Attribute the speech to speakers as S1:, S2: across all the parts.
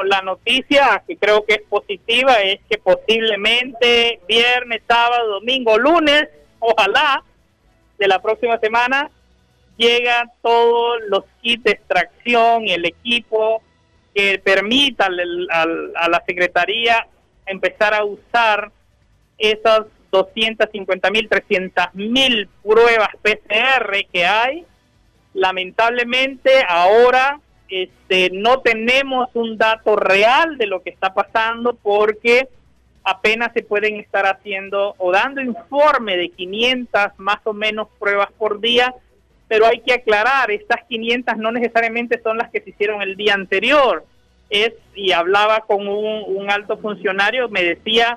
S1: la noticia que creo que es positiva es que posiblemente viernes, sábado, domingo, lunes, ojalá, de la próxima semana, llegan todos los kits de extracción y el equipo que permita a la Secretaría empezar a usar esas 250.000, 300.000 pruebas PCR que hay. Lamentablemente ahora no tenemos un dato real de lo que está pasando porque apenas se pueden estar haciendo o dando informe de 500 más o menos pruebas por día, pero hay que aclarar, estas 500 no necesariamente son las que se hicieron el día anterior. Y hablaba con un alto funcionario, me decía,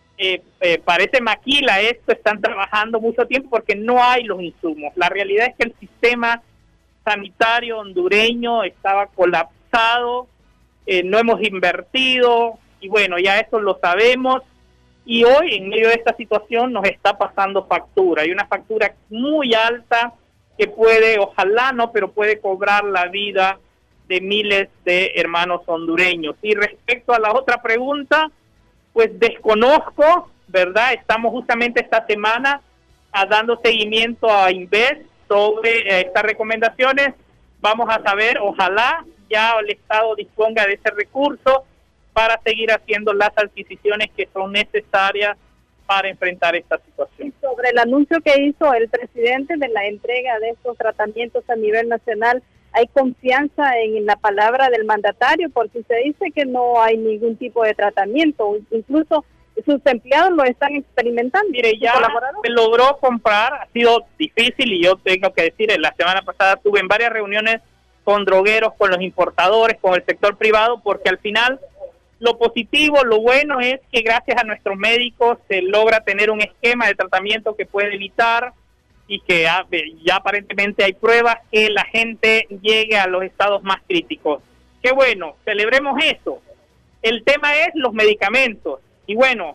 S1: parece maquila esto, están trabajando mucho tiempo porque no hay los insumos. La realidad es que el sistema sanitario hondureño estaba colapsado, no hemos invertido, y bueno, ya eso lo sabemos, y hoy en medio de esta situación nos está pasando factura. Hay una factura muy alta que puede, ojalá no, pero puede cobrar la vida de miles de hermanos hondureños. Y respecto a la otra pregunta, pues desconozco, ¿verdad? Estamos justamente esta semana dando seguimiento a Inves sobre estas recomendaciones. Vamos a saber, ojalá ya el Estado disponga de ese recurso para seguir haciendo las adquisiciones que son necesarias para enfrentar esta situación.
S2: Y sobre el anuncio que hizo el presidente de la entrega de estos tratamientos a nivel nacional, ¿hay confianza en la palabra del mandatario? Porque se dice que no hay ningún tipo de tratamiento, incluso sus empleados lo están experimentando.
S1: Mire, ya se logró comprar, ha sido difícil, y yo tengo que decir, la semana pasada estuve en varias reuniones con drogueros, con los importadores, con el sector privado, porque al final lo positivo, lo bueno es que gracias a nuestros médicos se logra tener un esquema de tratamiento que puede evitar, y que ya aparentemente hay pruebas que la gente llegue a los estados más críticos. Qué bueno, celebremos eso. El tema es los medicamentos. Y bueno,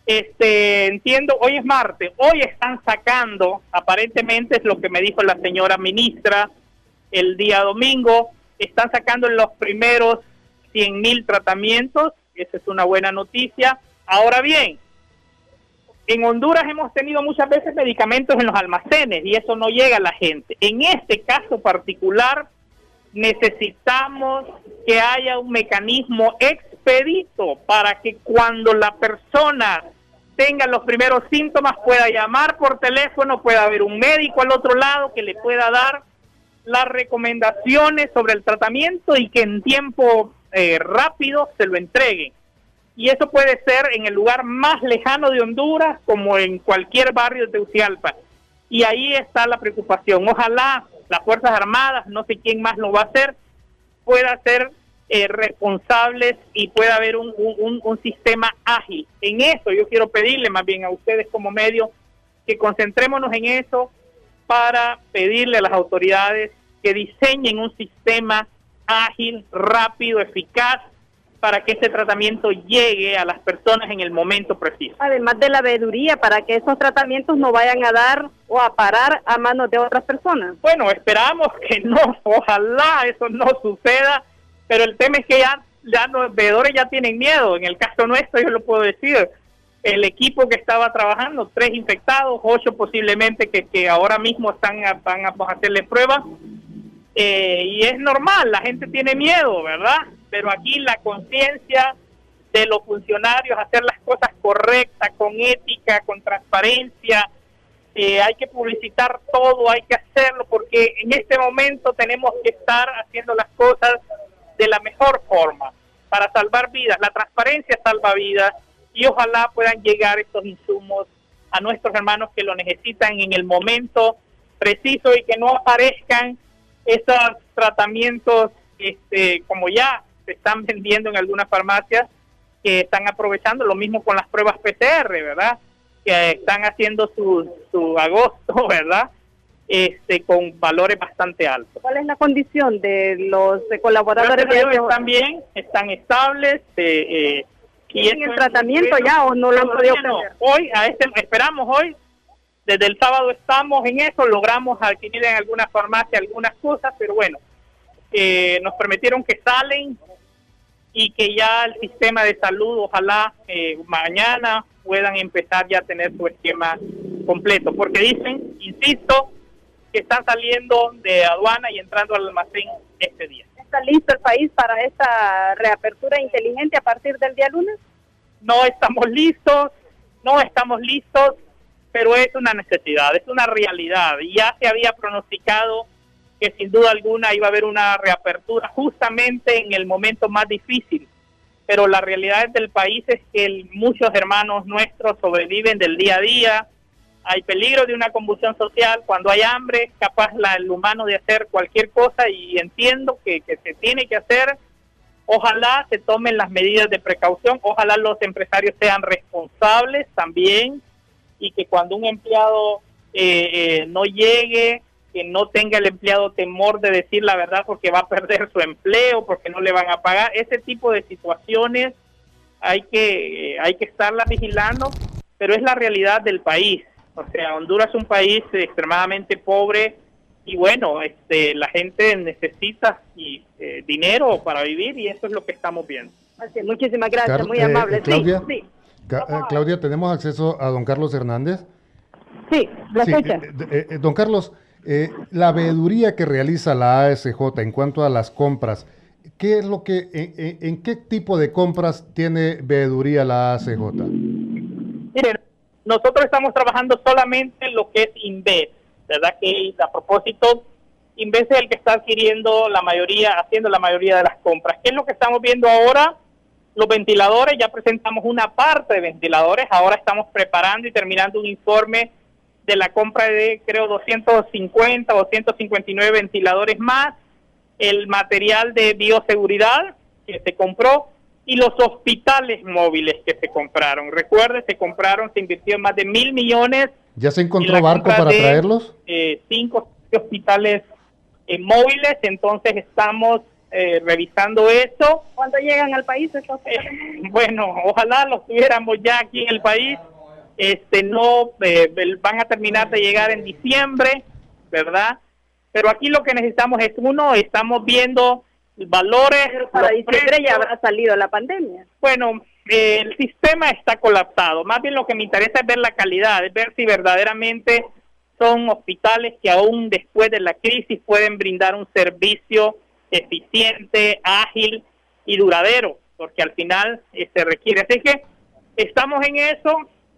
S1: entiendo, hoy es martes, hoy están sacando, aparentemente es lo que me dijo la señora ministra el día domingo, están sacando los primeros 100.000 tratamientos, esa es una buena noticia. Ahora bien, en Honduras hemos tenido muchas veces medicamentos en los almacenes y eso no llega a la gente. En este caso particular necesitamos que haya un mecanismo expedito para que cuando la persona tenga los primeros síntomas pueda llamar por teléfono, pueda haber un médico al otro lado que le pueda dar las recomendaciones sobre el tratamiento y que en tiempo rápido se lo entreguen. Y eso puede ser en el lugar más lejano de Honduras como en cualquier barrio de Tegucigalpa. Y ahí está la preocupación. Ojalá las Fuerzas Armadas, no sé quién más lo va a hacer, pueda ser responsables y pueda haber un sistema ágil. En eso yo quiero pedirle más bien a ustedes como medio que concentrémonos en eso para pedirle a las autoridades que diseñen un sistema ágil, rápido, eficaz, para que este tratamiento llegue a las personas en el momento preciso.
S2: Además de la veeduría, para que esos tratamientos no vayan a dar o a parar a manos de otras personas.
S1: Bueno, esperamos que no, ojalá eso no suceda, pero el tema es que ya los veedores ya tienen miedo. En el caso nuestro, yo lo puedo decir, el equipo que estaba trabajando, 3 infectados, 8 posiblemente que ahora mismo van a hacerle pruebas, y es normal, la gente tiene miedo, ¿verdad? Pero aquí la conciencia de los funcionarios, hacer las cosas correctas, con ética, con transparencia, hay que publicitar todo, hay que hacerlo, porque en este momento tenemos que estar haciendo las cosas de la mejor forma, para salvar vidas. La transparencia salva vidas, y ojalá puedan llegar estos insumos a nuestros hermanos que lo necesitan en el momento preciso, y que no aparezcan esos tratamientos como ya se están vendiendo en algunas farmacias, que están aprovechando lo mismo con las pruebas PCR, ¿verdad? Que están haciendo su agosto, ¿verdad? Con valores bastante altos.
S2: ¿Cuál es la condición de los colaboradores?
S1: Están bien, están estables.
S2: ¿Tienen el tratamiento ya o no lo han podido hacer?
S1: Hoy, esperamos hoy, desde el sábado estamos en eso, logramos adquirir en algunas farmacias algunas cosas, pero bueno, nos permitieron que salen y que ya el sistema de salud, ojalá mañana puedan empezar ya a tener su esquema completo, porque dicen, insisto, que están saliendo de aduana y entrando al almacén este día.
S2: ¿Está listo el país para esta reapertura inteligente a partir del día lunes?
S1: No estamos listos, pero es una necesidad, es una realidad. Ya se había pronosticado que sin duda alguna iba a haber una reapertura justamente en el momento más difícil, pero la realidad del país es que muchos hermanos nuestros sobreviven del día a día. Hay peligro de una convulsión social, cuando hay hambre es capaz el humano de hacer cualquier cosa, y entiendo que se tiene que hacer. Ojalá se tomen las medidas de precaución, ojalá los empresarios sean responsables también, y que cuando un empleado no llegue, que no tenga el empleado temor de decir la verdad porque va a perder su empleo, porque no le van a pagar. Ese tipo de situaciones hay que estarlas vigilando, pero es la realidad del país. O sea, Honduras es un país extremadamente pobre y bueno, la gente necesita dinero para vivir, y eso es lo que estamos viendo.
S2: Así, muchísimas gracias, muy amable.
S3: Claudia,
S2: sí.
S3: Claudia, ¿tenemos acceso a don Carlos Hernández?
S2: Sí, la fecha.
S3: Don Carlos, la veeduría que realiza la ASJ en cuanto a las compras, ¿qué es lo que, en qué tipo de compras tiene veeduría la ASJ?
S1: Miren, nosotros estamos trabajando solamente en lo que es Inves, ¿verdad? Que a propósito, Inves es el que está haciendo la mayoría de las compras. ¿Qué es lo que estamos viendo ahora? Los ventiladores, ya presentamos una parte de ventiladores, ahora estamos preparando y terminando un informe de la compra de, creo, 250 o 159 ventiladores más, el material de bioseguridad que se compró y los hospitales móviles que se compraron. Recuerde, se invirtió más de 1.000 millones.
S3: ¿Ya se encontró barco para traerlos?
S1: 5 hospitales móviles, entonces estamos revisando eso.
S2: ¿Cuándo llegan al país estos?
S1: Bueno, ojalá los tuviéramos ya aquí en el país. Van a terminar de llegar en diciembre, ¿verdad? Pero aquí lo que necesitamos es estamos viendo valores.
S2: Pero para diciembre ya habrá salido la pandemia.
S1: Bueno, el sistema está colapsado. Más bien lo que me interesa es ver la calidad, es ver si verdaderamente son hospitales que aún después de la crisis pueden brindar un servicio eficiente, ágil y duradero, porque al final se requiere. Así que estamos en eso,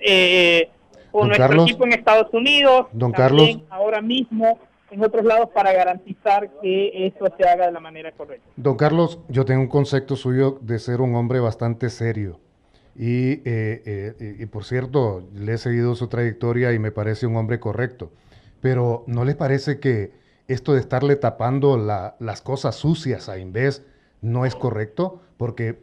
S1: con nuestro equipo en Estados Unidos, también ahora mismo en otros lados, para garantizar que eso se haga de la manera correcta.
S3: Don Carlos, yo tengo un concepto suyo de ser un hombre bastante serio y por cierto, le he seguido su trayectoria y me parece un hombre correcto, pero ¿no le parece que esto de estarle tapando las cosas sucias a Inves no es correcto? Porque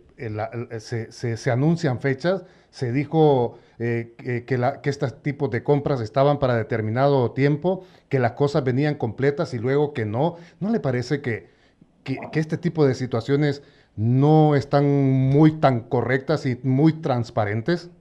S3: se anuncian fechas, se dijo que estos tipos de compras estaban para determinado tiempo, que las cosas venían completas y luego que no. ¿No le parece que este tipo de situaciones no están muy tan correctas y muy transparentes?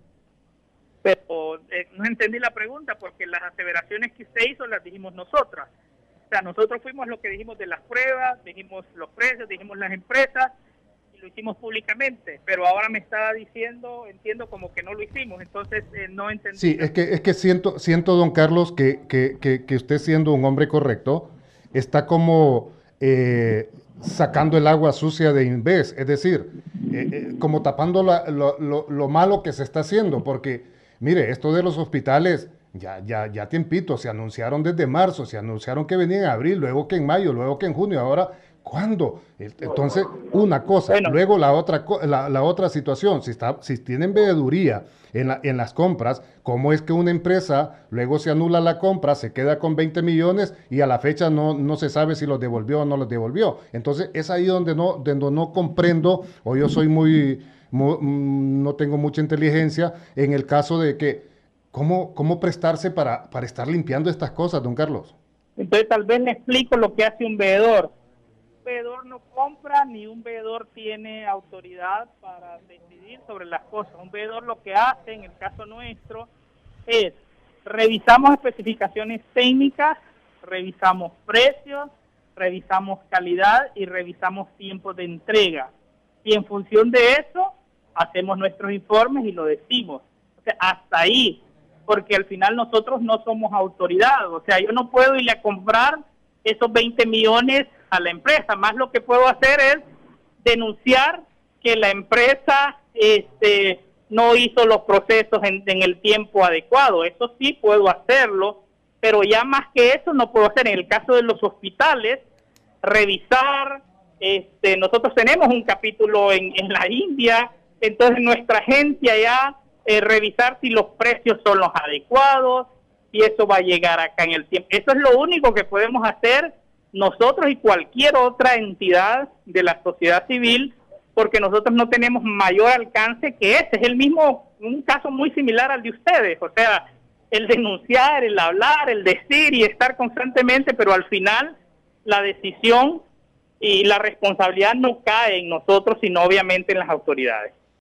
S1: Pero no entendí la pregunta, porque las aseveraciones que usted hizo las dijimos nosotras. O sea, nosotros fuimos lo que dijimos de las pruebas, dijimos los precios, dijimos las empresas, lo hicimos públicamente, pero ahora me está diciendo, entiendo como que no lo hicimos, entonces no entendí.
S3: Sí, es que siento, don Carlos, que usted, siendo un hombre correcto, está como sacando el agua sucia de Inves, es decir, como tapando lo malo que se está haciendo, porque mire, esto de los hospitales ya tiempito, se anunciaron desde marzo, se anunciaron que venían en abril, luego que en mayo, luego que en junio, ahora ¿cuándo? Entonces, una cosa, bueno. Luego la otra situación, si tienen veeduría en las compras, ¿cómo es que una empresa luego se anula la compra, se queda con 20 millones y a la fecha no se sabe si los devolvió o no los devolvió? Entonces, es ahí donde no comprendo, o yo soy no tengo mucha inteligencia en el caso de que, ¿cómo prestarse para estar limpiando estas cosas, don Carlos?
S1: Entonces, tal vez le explico lo que hace un veedor. Un veedor no compra, ni un veedor tiene autoridad para decidir sobre las cosas. Un veedor lo que hace, en el caso nuestro, es revisamos especificaciones técnicas, revisamos precios, revisamos calidad y revisamos tiempo de entrega. y en función de eso hacemos nuestros informes y lo decimos. O sea, hasta ahí, porque al final nosotros no somos autoridad, o sea, yo no puedo irle a comprar esos 20 millones a la empresa, más lo que puedo hacer es denunciar que la empresa no hizo los procesos en el tiempo adecuado. Eso sí puedo hacerlo, pero ya más que eso no puedo hacer. En el caso de los hospitales, revisar, nosotros tenemos un capítulo en la India, entonces nuestra agencia ya revisar si los precios son los adecuados, y eso va a llegar acá en el tiempo. Eso es lo único que podemos hacer nosotros y cualquier otra entidad de la sociedad civil, porque nosotros no tenemos mayor alcance que ese. Es el mismo, un caso muy similar al de ustedes, o sea, el denunciar, el hablar, el decir y estar constantemente, pero al final la decisión y la responsabilidad no cae en nosotros, sino obviamente en las autoridades.